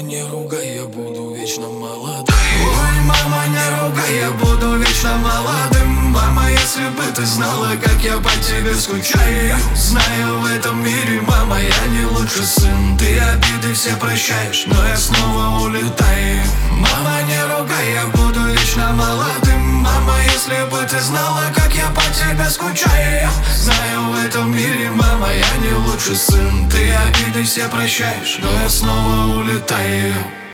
не ругай, я буду вечно молодым. Ой, мама, не ругай, я буду вечно молодым. Мама, если бы ты знала, как я по тебе скучаю. Знаю, в этом мире, мама, я не лучший сын. Ты обиды все прощаешь, но я снова улетаю. Мама, не ругай, я буду вечно молодым. Мама, если бы ты знала, как я по тебе скучаю. Знаю, в этом мире, мама, я не лучший сын. Ты обиды все прощаешь, но я снова улетаю.